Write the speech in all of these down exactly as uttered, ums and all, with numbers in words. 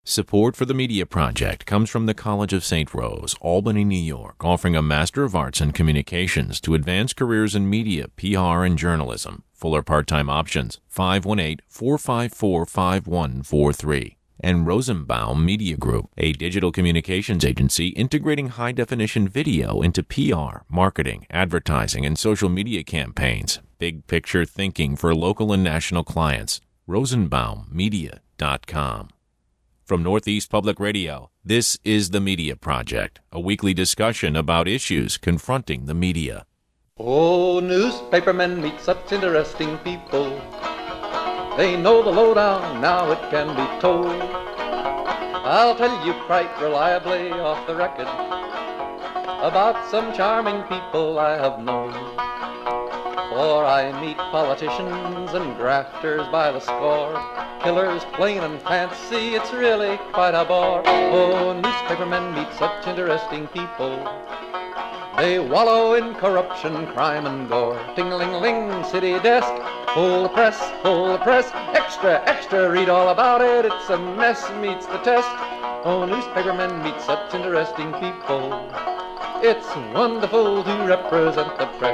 Support for the Media Project comes from the College of Saint Rose, Albany, New York, offering a Master of Arts in Communications to advance careers in media, P R, and journalism. Full or part-time options, five one eight, four five four, five one four three. And Rosenbaum Media Group, a digital communications agency integrating high-definition video into P R, marketing, advertising, and social media campaigns. Big picture thinking for local and national clients. rosenbaum media dot com. From Northeast Public Radio, this is The Media Project, a weekly discussion about issues confronting the media. Oh, newspapermen meet such interesting people. They know the lowdown, now it can be told. I'll tell you quite reliably off the record about some charming people I have known. For I meet politicians and grafters by the score, killers plain and fancy, it's really quite a bore. Oh, newspapermen meet such interesting people. They wallow in corruption, crime and gore. Ting-a-ling-a-ling, city desk, full of press, full of press. Extra, extra, read all about it, it's a mess, meets the test. Oh, newspapermen meet such interesting people. It's wonderful to represent the press.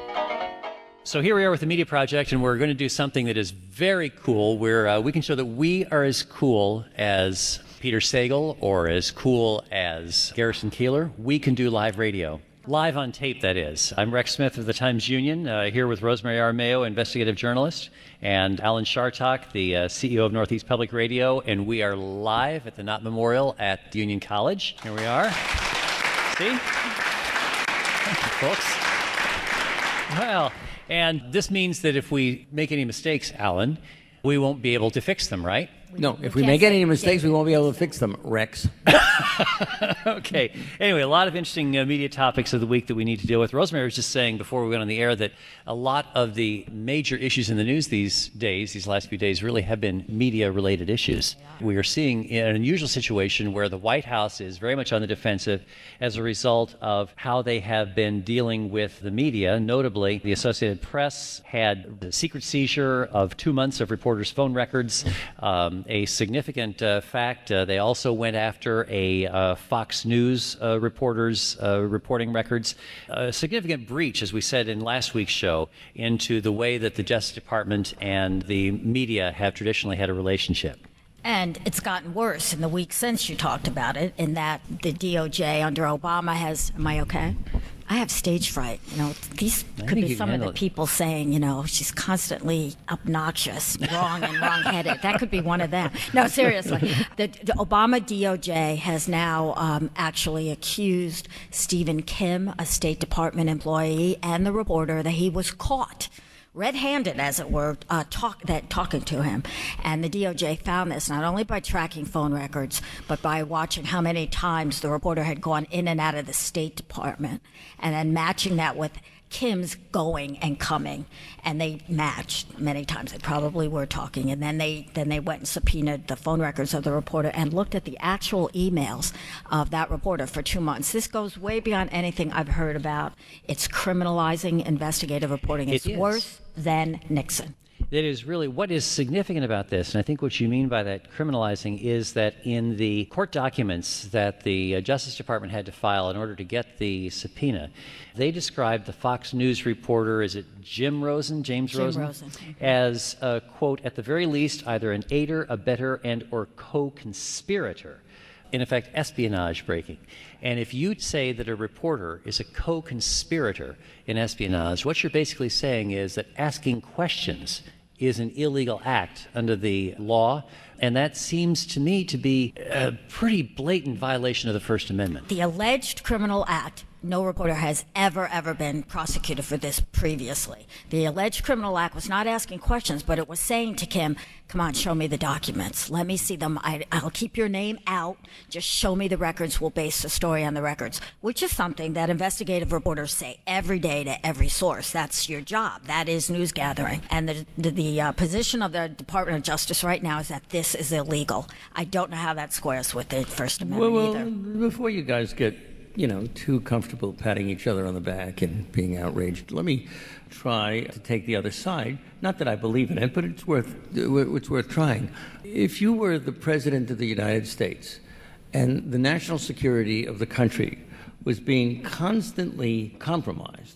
So here we are with the Media Project, and we're going to do something that is very cool, where uh, we can show that we are as cool as Peter Sagal or as cool as Garrison Keillor. We can do live radio. Live on tape, that is. I'm Rex Smith of the Times-Union, uh, here with Rosemary Armayo, investigative journalist, and Alan Chartock, the uh, C E O of Northeast Public Radio, and we are live at the Knott Memorial at Union College. Here we are. See? Thank you, folks. Well, and this means that if we make any mistakes, Alan, we won't be able to fix them, right? No, if we make any mistakes, we won't be able to fix them, Rex. Okay. Anyway, a lot of interesting uh, media topics of the week that we need to deal with. Rosemary was just saying before we went on the air that a lot of the major issues in the news these days, these last few days, really have been media-related issues. We are seeing an unusual situation where the White House is very much on the defensive as a result of how they have been dealing with the media. Notably, the Associated Press had the secret seizure of two months of reporters' phone records. Um, a significant uh, fact, uh, they also went after a uh, Fox News uh, reporter's uh, reporting records. A significant breach, as we said in last week's show, into the way that the Justice Department and the media have traditionally had a relationship. And it's gotten worse in the week since you talked about it, in that the D O J under Obama has, am I okay? I have stage fright. You know, these I could be you some of the it. people saying, you know, she's constantly obnoxious, wrong and wrong-headed. That could be one of them. No, seriously. The, the Obama D O J has now um, actually accused Stephen Kim, a State Department employee, and the reporter that he was caught red-handed, as it were, uh, talk, that, talking to him. And the D O J found this not only by tracking phone records, but by watching how many times the reporter had gone in and out of the State Department, and then matching that with Kim's going and coming, and they matched many times. They probably were talking, and then they then they went and subpoenaed the phone records of the reporter and looked at the actual emails of that reporter for two months. This goes way beyond anything I've heard about. It's criminalizing investigative reporting. It's It is. worse than Nixon. That is really what is significant about this, and I think what you mean by that criminalizing is that in the court documents that the uh, Justice Department had to file in order to get the subpoena, they described the Fox News reporter, is it Jim Rosen, James Jim Rosen, Rosen. as, uh, quote, at the very least, either an aider, abettor, and or co-conspirator. In effect, espionage breaking. And if you say that a reporter is a co-conspirator in espionage, what you're basically saying is that asking questions is an illegal act under the law, and that seems to me to be a pretty blatant violation of the First Amendment. The alleged criminal act, no reporter has ever, ever been prosecuted for this previously. The alleged criminal act was not asking questions, but it was saying to Kim, come on, show me the documents. Let me see them. I, I'll keep your name out. Just show me the records. We'll base the story on the records, which is something that investigative reporters say every day to every source. That's your job. That is news gathering. And the, the, the uh, position of the Department of Justice right now is that this is illegal. I don't know how that squares with the First Amendment Well, well, either. before you guys get you know, too comfortable patting each other on the back and being outraged. Let me try to take the other side. Not that I believe in it, but it's worth it's worth trying. If you were the president of the United States and the national security of the country was being constantly compromised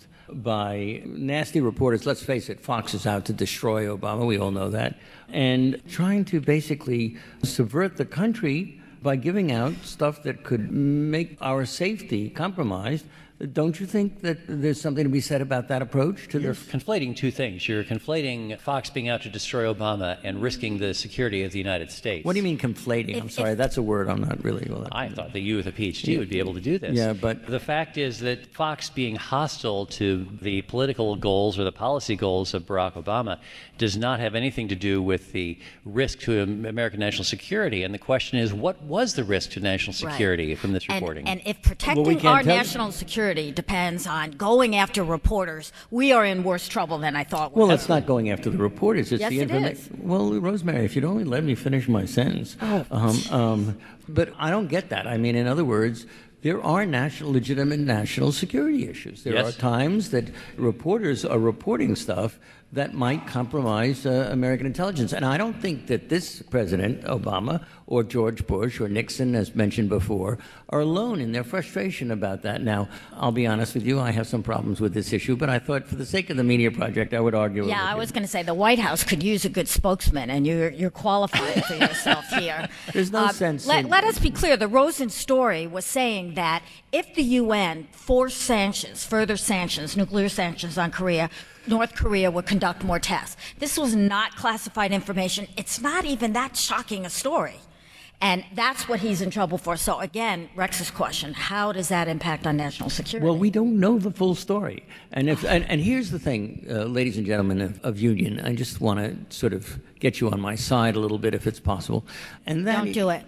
by nasty reporters, let's face it, Fox is out to destroy Obama, we all know that, and trying to basically subvert the country by giving out stuff that could make our safety compromised, don't you think that there's something to be said about that approach to You're this? conflating two things. You're conflating Fox being out to destroy Obama and risking the security of the United States. What do you mean conflating? If- I'm sorry, if- that's a word I'm not really well. I thought that you with a P H D would be able to do this. Yeah, but- the fact is that Fox being hostile to the political goals or the policy goals of Barack Obama does not have anything to do with the risk to American national security. And the question is, what was the risk to national security Right. from this And- reporting? And, if protecting Well, we can't our tell- national security depends on going after reporters, we are in worse trouble than I thought we Well, were. it's not going after the reporters. It's Yes, the it informa- is. Well, Rosemary, if you'd only let me finish my sentence. Oh. Um, um, but I don't get that. I mean, in other words, there are national, legitimate national security issues. There Yes. are times that reporters are reporting stuff that might compromise uh, American intelligence. And I don't think that this President, Obama, or George Bush, or Nixon, as mentioned before, are alone in their frustration about that. Now, I'll be honest with you, I have some problems with this issue, but I thought for the sake of the media project, I would argue it Yeah, with I you. was going to say the White House could use a good spokesman, and you're you're qualifying for yourself here. There's no Uh, sense Let, in- let us be clear. The Rosen story was saying that if the U N forced sanctions, further sanctions, nuclear sanctions on Korea, North Korea would conduct more tests. This was not classified information. It's not even that shocking a story. And that's what he's in trouble for. So again, Rex's question, how does that impact on national security? Well, we don't know the full story. And if and, and here's the thing, uh, ladies and gentlemen of, of Union, I just want to sort of get you on my side a little bit if it's possible. And that Don't do it.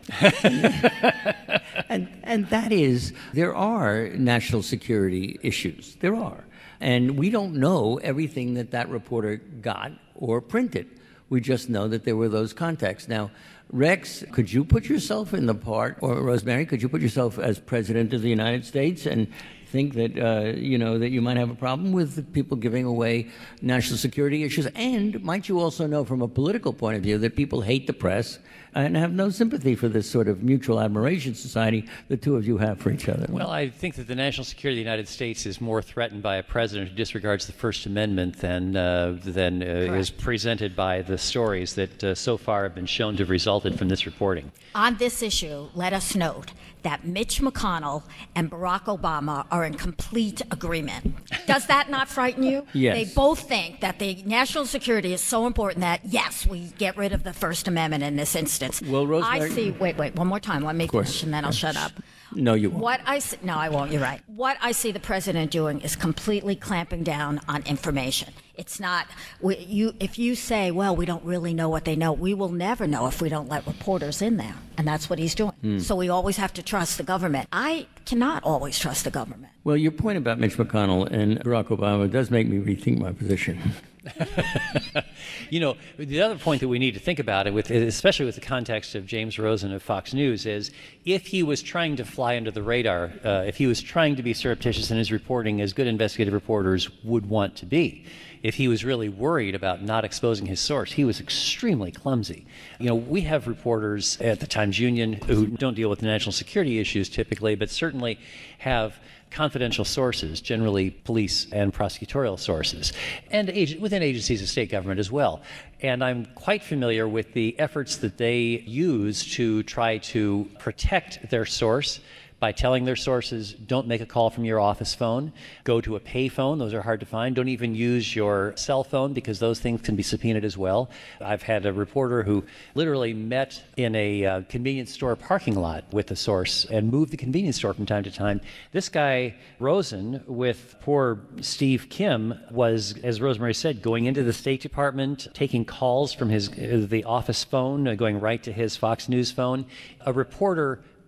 and and that is there are national security issues. There are. And we don't know everything that that reporter got or printed. We just know that there were those contexts. Now, Rex, could you put yourself in the part, or Rosemary, could you put yourself as President of the United States and think that, uh, you know, that you might have a problem with people giving away national security issues? And might you also know from a political point of view that people hate the press and have no sympathy for this sort of mutual admiration society the two of you have for each other? Well, I think that the national security of the United States is more threatened by a president who disregards the First Amendment than uh, than uh, is presented by the stories that uh, so far have been shown to have resulted from this reporting. On this issue, let us note that Mitch McConnell and Barack Obama are in complete agreement. Does that not frighten you? Yes. They both think that the national security is so important that, yes, we get rid of the First Amendment in this instance. Well, Rosemary- I see, wait, wait, one more time. Let me course. finish and then I'll shut up. No, you won't. What I see, no, I won't. You're right. What I see the president doing is completely clamping down on information. It's not we, you. If you say, "Well, we don't really know what they know," we will never know if we don't let reporters in there, and that's what he's doing. Hmm. So we always have to trust the government. I cannot always trust the government. Well, your point about Mitch McConnell and Barack Obama does make me rethink my position. You know, the other point that we need to think about, it with, especially with the context of James Rosen of Fox News, is if he was trying to fly under the radar, uh, if he was trying to be surreptitious in his reporting, as good investigative reporters would want to be, if he was really worried about not exposing his source, he was extremely clumsy. You know, we have reporters at the Times Union who don't deal with national security issues typically, but certainly have confidential sources, generally police and prosecutorial sources, and ag- within agencies of state government as well. And I'm quite familiar with the efforts that they use to try to protect their source by telling their sources, don't make a call from your office phone, go to a pay phone, those are hard to find, don't even use your cell phone because those things can be subpoenaed as well. I've had a reporter who literally met in a uh, convenience store parking lot with the source and moved the convenience store from time to time. This guy, Rosen, with poor Steve Kim, was, as Rosemary said, going into the State Department, taking calls from his uh, the office phone, uh, going right to his Fox News phone. A reporter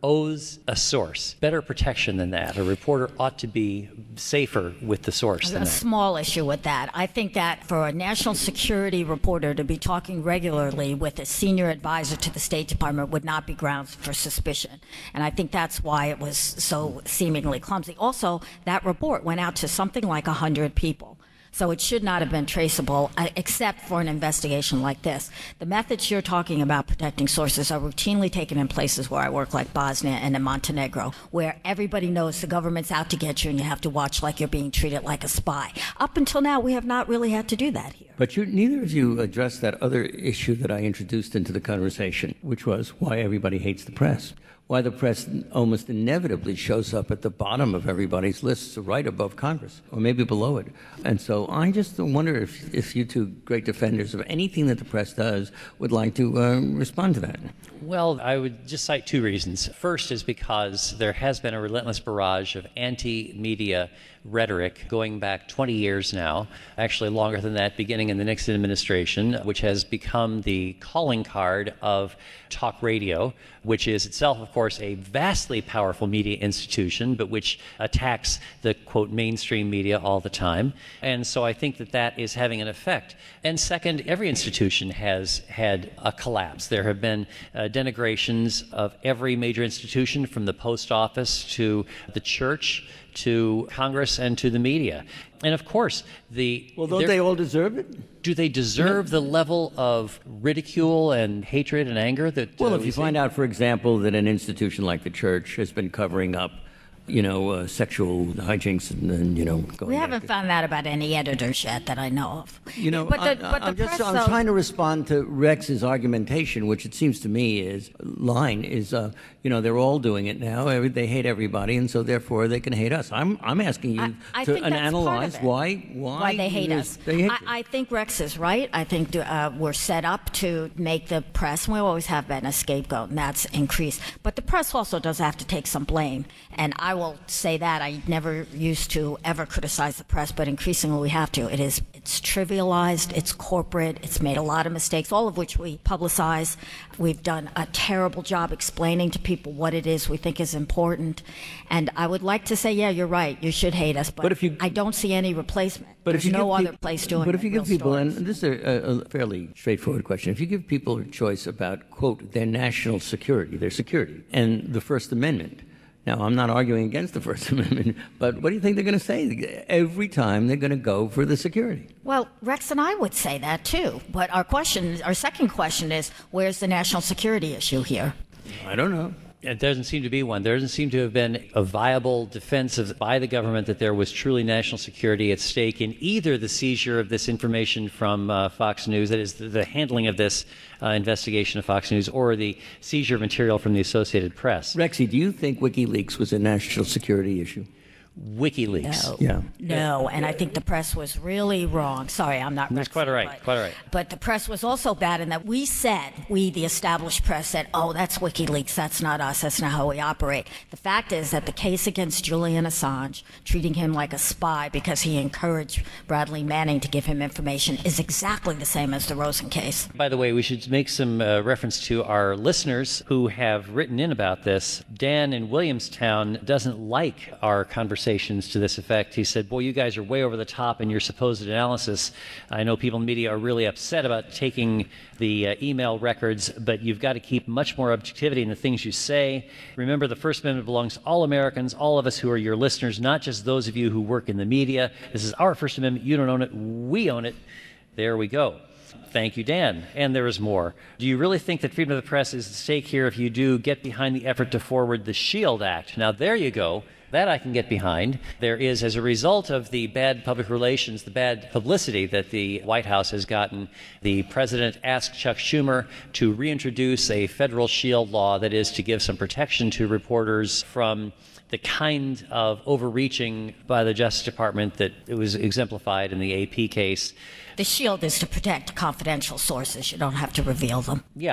owes a source better protection than that. A reporter ought to be safer with the source than A that. small issue with that. I think that for a national security reporter to be talking regularly with a senior advisor to the State Department would not be grounds for suspicion. And I think that's why it was so seemingly clumsy. Also, that report went out to something like one hundred people. So it should not have been traceable, uh, except for an investigation like this. The methods you're talking about protecting sources are routinely taken in places where I work, like Bosnia and in Montenegro, where everybody knows the government's out to get you and you have to watch like you're being treated like a spy. Up until now, we have not really had to do that here. But you, neither of you addressed that other issue that I introduced into the conversation, which was why everybody hates the press. Why the press almost inevitably shows up at the bottom of everybody's lists, right above Congress, or maybe below it. And so I just wonder if, if you two great defenders of anything that the press does would like to uh, respond to that. Well, I would just cite two reasons. First is because there has been a relentless barrage of anti-media rhetoric going back twenty years now, actually longer than that, beginning in the Nixon administration, which has become the calling card of talk radio, which is itself, of course, a vastly powerful media institution, but which attacks the, quote, mainstream media all the time. And so I think that that is having an effect. And second, every institution has had a collapse. There have been uh, denigrations of every major institution, from the post office to the church to Congress and to the media. And of course, the... Well, don't they all deserve it? Do they deserve the level of ridicule and hatred and anger that... Well, uh, if we you see? find out, for example, that an institution like the church has been covering up, you know, uh, sexual hijinks and, and, you know... Going We haven't after- found that about any editors yet that I know of. You know, but the, I, but the I'm just press, I'm though, trying to respond to Rex's argumentation, which it seems to me is line is uh, you know, they're all doing it now. Every, they hate everybody, and so therefore they can hate us. I'm I'm asking you I, I to think an- that's analyze part of it. why why why they hate there's- us. They hate I, you. I think Rex is right. I think uh, we're set up to make the press, and we always have been, a scapegoat, and that's increased. But the press also does have to take some blame, and I will say that. I never used to ever criticize the press, but increasingly we have to. It is it's trivialized, it's corporate, it's made a lot of mistakes, all of which we publicize. We've done a terrible job explaining to people what it is we think is important. And I would like to say, yeah, you're right, you should hate us, but, But if you- I don't see any replacement. But There's if you no give other peop- place doing But if it, you give real people, stories. and this is a, a fairly straightforward question, if you give people a choice about, quote, their national security, their security, and the First Amendment. Now, I'm not arguing against the First Amendment, but what do you think they're going to say every time they're going to go for the security? Well, Rex and I would say that too. But our question, our second question is, where's the national security issue here? I don't know. It doesn't seem to be one. There doesn't seem to have been a viable defense of, by the government that there was truly national security at stake in either the seizure of this information from uh, Fox News, that is, the, the handling of this uh, investigation of Fox News, or the seizure of material from the Associated Press. Rexy, do you think WikiLeaks was a national security issue? WikiLeaks. No. Yeah. No, and I think the press was really wrong. Sorry, I'm not. That's Rexy, quite all right, But, quite all right. But the press was also bad in that we said, we, the established press, said, oh, that's WikiLeaks, that's not us, that's not how we operate. The fact is that the case against Julian Assange, treating him like a spy because he encouraged Bradley Manning to give him information, is exactly the same as the Rosen case. By the way, we should make some uh, reference to our listeners who have written in about this. Dan in Williamstown doesn't like our conversations to this effect. He said, boy, you guys are way over the top in your supposed analysis. I know people in the media are really upset about taking the uh, email records, but you've got to keep much more objectivity in the things you say. Remember, the First Amendment belongs to all Americans, all of us who are your listeners, not just those of you who work in the media. This is our First Amendment. You don't own it. We own it. There we go. Thank you, Dan. And there is more. Do you really think that freedom of the press is at stake here? If you do, get behind the effort to forward the SHIELD Act. Now, there you go. That I can get behind. There is, as a result of the bad public relations, the bad publicity that the White House has gotten, the president asked Chuck Schumer to reintroduce a federal SHIELD law, that is, to give some protection to reporters from the kind of overreaching by the Justice Department that it was exemplified in the A P case. The SHIELD is to protect confidential sources. You don't have to reveal them. Yeah.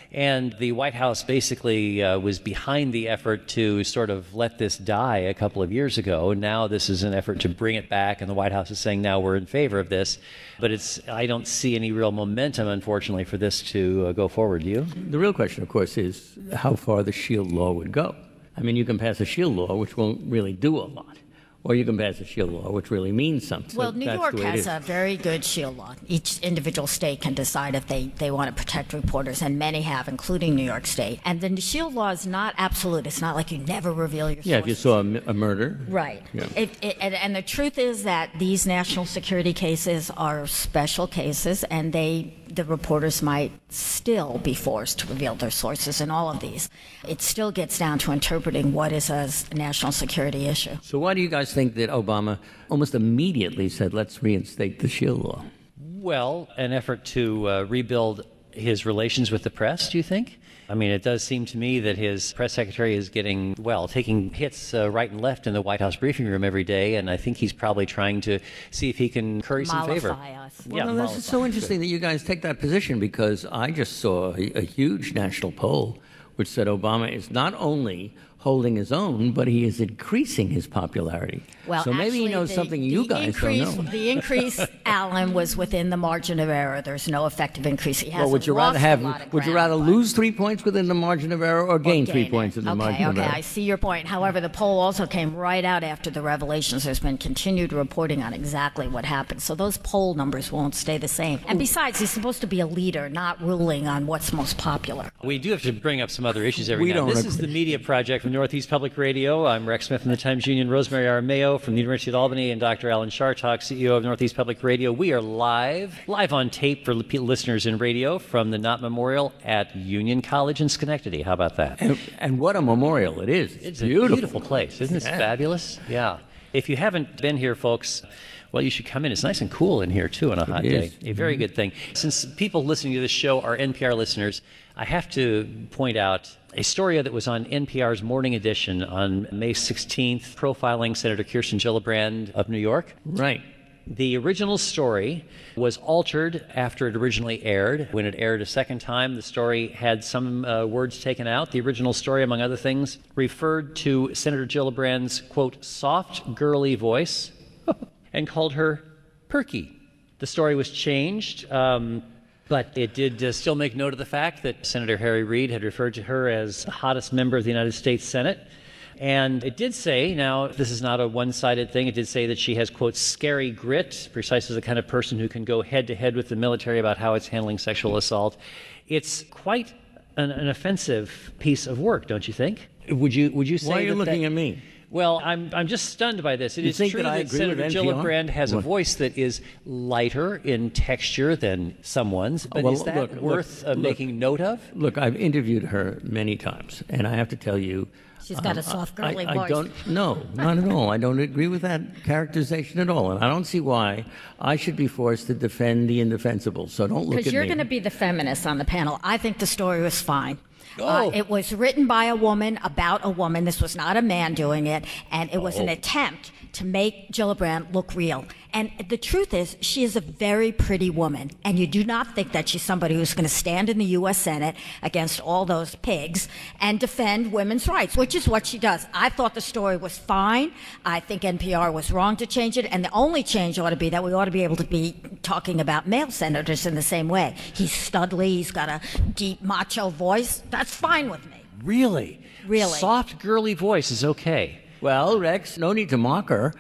And the White House basically uh, was behind the effort to sort of let this die a couple of years ago. Now this is an effort to bring it back, and the White House is saying now we're in favor of this. But it's I don't see any real momentum, unfortunately, for this to uh, go forward. Do you? The real question, of course, is how far the SHIELD law would go. I mean, you can pass a SHIELD law, which won't really do a lot. Or you can pass a SHIELD law, which really means something. Well, so New that's York the way it has is. a very good SHIELD law. Each individual state can decide if they, they want to protect reporters, and many have, including New York State. And the SHIELD law is not absolute. It's not like you never reveal your sources. Yeah, if you saw a, m- a murder. Right. Yeah. It, it, and, and the truth is that these national security cases are special cases, and they the reporters might still be forced to reveal their sources in all of these. It still gets down to interpreting what is a national security issue. So why do you guys think that Obama almost immediately said, let's reinstate the SHIELD law? Well, an effort to uh, rebuild his relations with the press, do you think? I mean, it does seem to me that his press secretary is getting, well, taking hits uh, right and left in the White House briefing room every day, and I think he's probably trying to see if he can curry some favor. Mollify us. Well, Yeah, no, this mollify. is so interesting that you guys take that position, because I just saw a, a huge national poll which said Obama is not only holding his own, but he is increasing his popularity. Well, so maybe actually, he knows the, something the you guys increase, don't know. The increase, Alan, was within the margin of error. There's no effective increase. He Well, hasn't would you lost rather have? a lot of Would you ground, rather but- lose three points within the margin of error, or gain Or three gain points it. in the okay, margin of okay, error? I see your point. However, the poll also came right out after the revelations. There's been continued reporting on exactly what happened. So those poll numbers won't stay the same. And besides, he's supposed to be a leader, not ruling on what's most popular. We do have to bring up some other issues every We now and don't then. This is agree. the Media Project from Northeast Public Radio. I'm Rex Smith from the Times-Union, Rosemary Aramayo from the University of Albany, and Doctor Alan Chartock, C E O of Northeast Public Radio. We are live, live on tape for li- listeners in radio from the Knott Memorial at Union College in Schenectady. How about that? And, and what a memorial it is! It's, It's beautiful. a beautiful place. Isn't it Yeah. fabulous? Yeah. If you haven't been here, folks, well, you should come in. It's nice and cool in here, too, on a hot is. day. A very good thing. Since people listening to this show are N P R listeners, I have to point out a story that was on N P R's Morning Edition on May sixteenth, profiling Senator Kirsten Gillibrand of New York. Right. The original story was altered after it originally aired. When it aired a second time, the story had some uh, words taken out. The original story, among other things, referred to Senator Gillibrand's, quote, soft, girly voice and called her perky. The story was changed, um, but it did uh, still make note of the fact that Senator Harry Reid had referred to her as the hottest member of the United States Senate. And it did say, now, this is not a one-sided thing, it did say that she has, quote, scary grit, precisely the kind of person who can go head-to-head with the military about how it's handling sexual assault. It's quite an, an offensive piece of work, don't you think? Would you would you say Why are you that looking that- at me? Well, I'm I'm just stunned by this. It You is think true that I that agree Senator with N P R? Gillibrand has a What? voice that is lighter in texture than someone's, but well, is that look, look, worth uh, look. making note of? Look, I've interviewed her many times, and I have to tell you, She's got a soft, girly I, I voice. don't. No, not at all. I don't agree with that characterization at all, and I don't see why I should be forced to defend the indefensible. So don't look at me. Because you're going to be the feminist on the panel. I think the story was fine. Oh. Uh, it was written by a woman about a woman. This was not a man doing it. And it was an attempt to make Gillibrand look real. And the truth is, she is a very pretty woman. And you do not think that she's somebody who's going to stand in the U S Senate against all those pigs and defend women's rights, which is what she does. I thought the story was fine. I think N P R was wrong to change it. And the only change ought to be that we ought to be able to be talking about male senators in the same way. He's studly. He's got a deep macho voice. That's fine with me. Really? Really. Soft, girly voice is okay. Well, Rex, no need to mock her,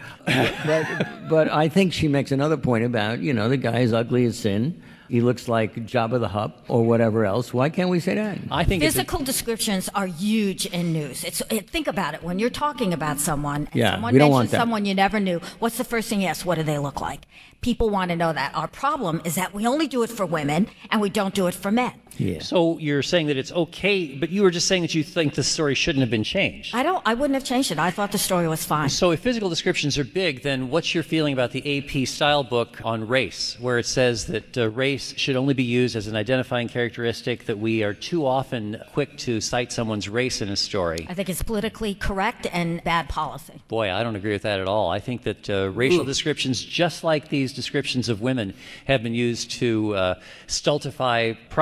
but, but I think she makes another point about, you know, the guy is ugly as sin. He looks like Jabba the Hutt or whatever else. Why can't we say that? I think it's a- Physical descriptions are huge in news. It's it, think about it. When you're talking about someone, and Yeah, someone we don't mentions want that. someone you never knew, what's the first thing you ask? What do they look like? People want to know that. Our problem is that we only do it for women and we don't do it for men. Yeah. So you're saying that it's okay, but you were just saying that you think the story shouldn't have been changed. I don't. I wouldn't have changed it. I thought the story was fine. So if physical descriptions are big, then what's your feeling about the A P style book on race, where it says that uh, race should only be used as an identifying characteristic, that we are too often quick to cite someone's race in a story? I think it's politically correct and bad policy. Boy, I don't agree with that at all. I think that uh, racial descriptions, just like these descriptions of women, have been used to uh, stultify progress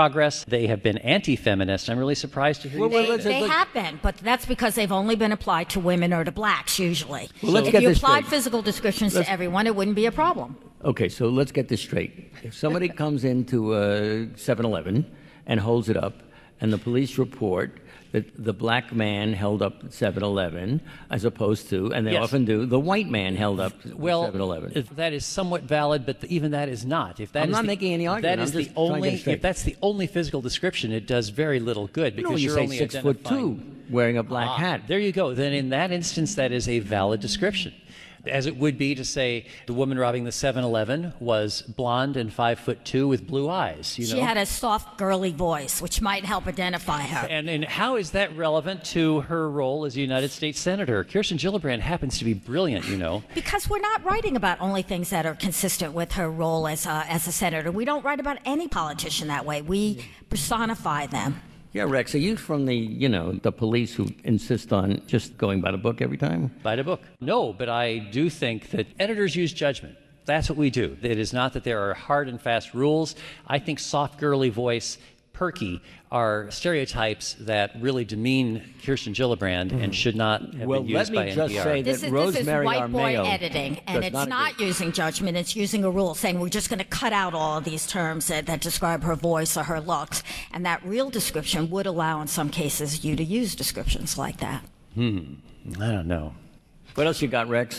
they have been anti-feminist. I'm really surprised to hear Well, you well, say let's- that. They look- have been, but that's because they've only been applied to women or to blacks usually. Well, let's if get you this applied straight. physical descriptions Let's- to everyone, it wouldn't be a problem. Okay, so let's get this straight. If somebody comes into a seven eleven and holds it up, and the police report that the black man held up seven eleven, as opposed to, and they Yes. often do, the white man held up Well, seven eleven. if that is somewhat valid, but even that is not. If that I'm is not the- making any argument. That is I'm the just trying to only. get it straight. If that's the only physical description, it does very little good because No, you you're say only six foot identifying- two, wearing a black Ah, hat. There you go. Then in that instance, that is a valid description. As it would be to say the woman robbing the seven eleven was blonde and five foot two with blue eyes. You She know? had a soft, girly voice, which might help identify her. And, and how is that relevant to her role as a United States Senator? Kirsten Gillibrand happens to be brilliant, you know. Because we're not writing about only things that are consistent with her role as a, as a senator. We don't write about any politician that way. We personify them. Yeah, Rex, are you from the, you know, the police who insist on just going by the book every time? By the book. No, but I do think that editors use judgment. That's what we do. It is not that there are hard and fast rules. I think soft, girly voice, perky are stereotypes that really demean Kirsten Gillibrand and should not have Well, been used let by me just N P R. say This that is, this is Rosemary white boy Armayo editing, and does it's not not, agree. using judgment. It's using a rule saying we're just going to cut out all of these terms that, that describe her voice or her looks. And that real description would allow, in some cases, you to use descriptions like that. I don't know. What else you got, Rex?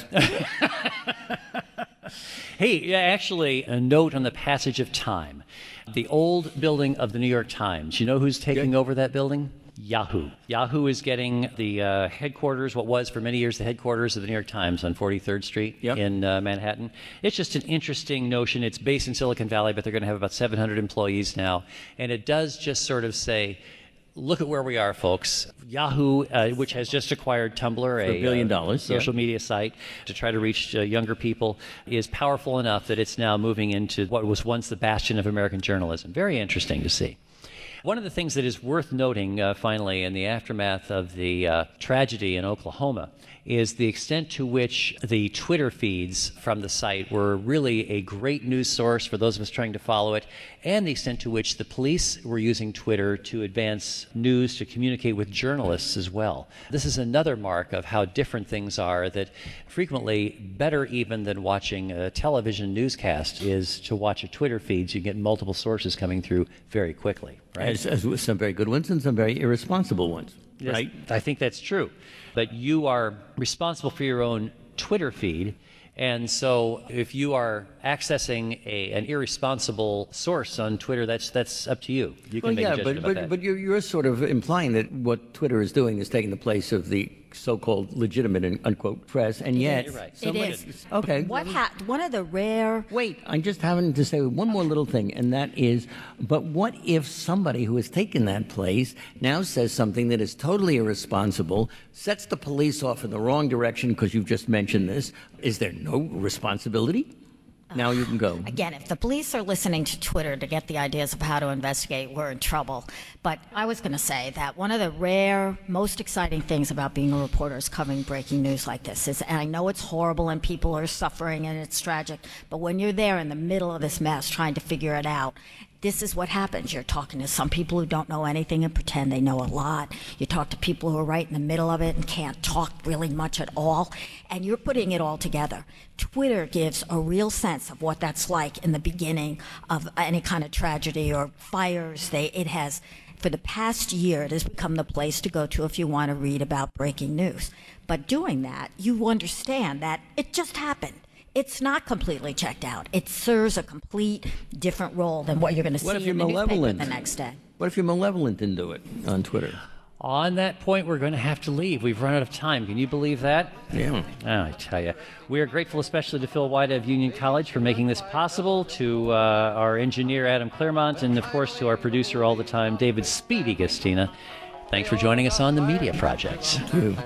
Hey, yeah, actually, a note on the passage of time. The old building of the New York Times. You know who's taking over that building? Yahoo. Yahoo is getting the uh, headquarters, what was for many years the headquarters of the New York Times on forty-third Street Yep. in uh, Manhattan. It's just an interesting notion. It's based in Silicon Valley, but they're going to have about seven hundred employees now. And it does just sort of say, look at where we are, folks. Yahoo, uh, which has just acquired Tumblr, a billion uh, dollars, social yeah. media site to try to reach uh, younger people, is powerful enough that it's now moving into what was once the bastion of American journalism. Very interesting to see. One of the things that is worth noting, uh, finally, in the aftermath of the uh, tragedy in Oklahoma is the extent to which the Twitter feeds from the site were really a great news source for those of us trying to follow it, and the extent to which the police were using Twitter to advance news, to communicate with journalists as well. This is another mark of how different things are, that frequently better even than watching a television newscast is to watch a Twitter feed so you get multiple sources coming through very quickly. Right? As, as with some very good ones and some very irresponsible ones, Yes, right? I think that's true. But you are responsible for your own Twitter feed. And so if you are accessing a, an irresponsible source on Twitter, that's that's up to you. You can Well, make yeah, a judgment but, about but, that. but you're, you're sort of implying that what Twitter is doing is taking the place of the so-called legitimate and unquote press, and yet you're right. It somebody- is. Okay. What ha- one of the rare Wait, I'm just having to say one more little thing, and that is, but what if somebody who has taken that place now says something that is totally irresponsible, sets the police off in the wrong direction because you've just mentioned this? Is there no responsibility? Now you can go. Again, if the police are listening to Twitter to get the ideas of how to investigate, we're in trouble. But I was going to say that one of the rare, most exciting things about being a reporter is covering breaking news like this is, and I know it's horrible and people are suffering and it's tragic, but when you're there in the middle of this mess trying to figure it out, this is what happens. You're talking to some people who don't know anything and pretend they know a lot. You talk to people who are right in the middle of it and can't talk really much at all. And you're putting it all together. Twitter gives a real sense of what that's like in the beginning of any kind of tragedy or fires. They, it has, for the past year, it has become the place to go to if you want to read about breaking news. But doing that, you understand that it just happened. It's not completely checked out. It serves a complete different role than what you're going to What see if you're in the newspaper malevolent? the next day. What if you're malevolent and do it on Twitter? On that point, we're going to have to leave. We've run out of time. Can you believe that? Yeah. Oh, I tell you. We are grateful especially to Phil White of Union College for making this possible, to uh, our engineer, Adam Claremont, and, of course, to our producer all the time, David Speedy Gastina. Thanks for joining us on The Media Project. Thank you.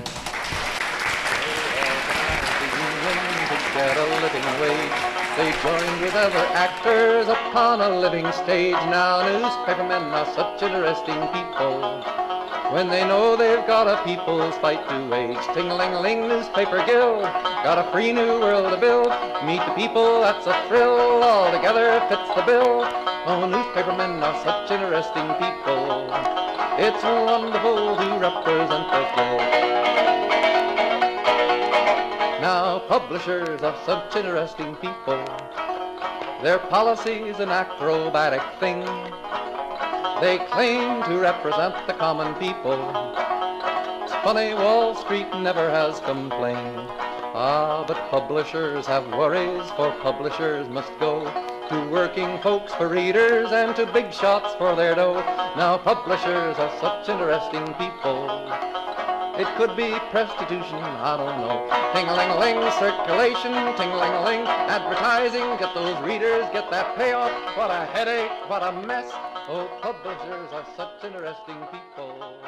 Get a living wage. They joined with other actors upon a living stage. Now newspapermen are such interesting people. when they know they've got a people's fight to wage. Ting-a-ling-a-ling, newspaper guild, got a free new world to build. Meet the people, that's a thrill, all together fits the bill. Oh, newspapermen are such interesting people. It's wonderful to represent the guild. Now, publishers are such interesting people. Their policy's an acrobatic thing. They claim to represent the common people. It's funny, Wall Street never has complained. Ah, but publishers have worries, for publishers must go to working folks for readers and to big shots for their dough. Now, publishers are such interesting people. It could be prostitution, I don't know. Ting-a-ling-a-ling, circulation, ting-a-ling-a-ling, advertising, get those readers, get that payoff. What a headache, what a mess. Oh, publishers are such interesting people.